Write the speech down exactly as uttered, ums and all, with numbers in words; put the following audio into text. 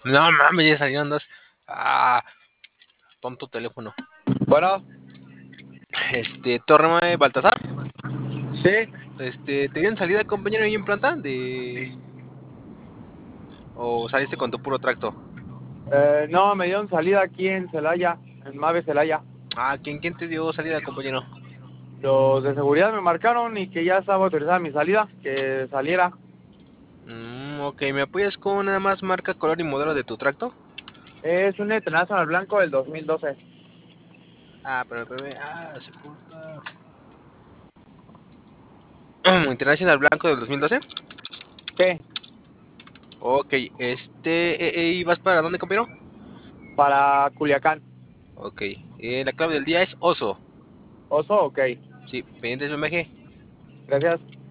No mames, ya salieron dos. Ah, tonto teléfono. Bueno, Este, Torre Baltasar. sí. Este, ¿te dieron salida, compañero, ahí en planta? De... ¿O saliste con tu puro tracto? Eh, no, me dieron salida aquí en Celaya, en Mave Celaya. Ah, ¿quién, quién te dio salida, compañero? Los de seguridad me marcaron y que ya estaba autorizada mi salida, que saliera. Mm, ok, ¿me apoyas con nada más marca, color y modelo de tu tracto? Es un International blanco del dos mil doce. Ah, pero, pero, ah, se corta. International Blanco del dos mil doce. Sí, Ok, este, eh, eh, ¿y vas para dónde, compañero? para Culiacán. Ok, eh, la clave del día es oso. Oso, ok. Sí, pendientes de M G. Gracias.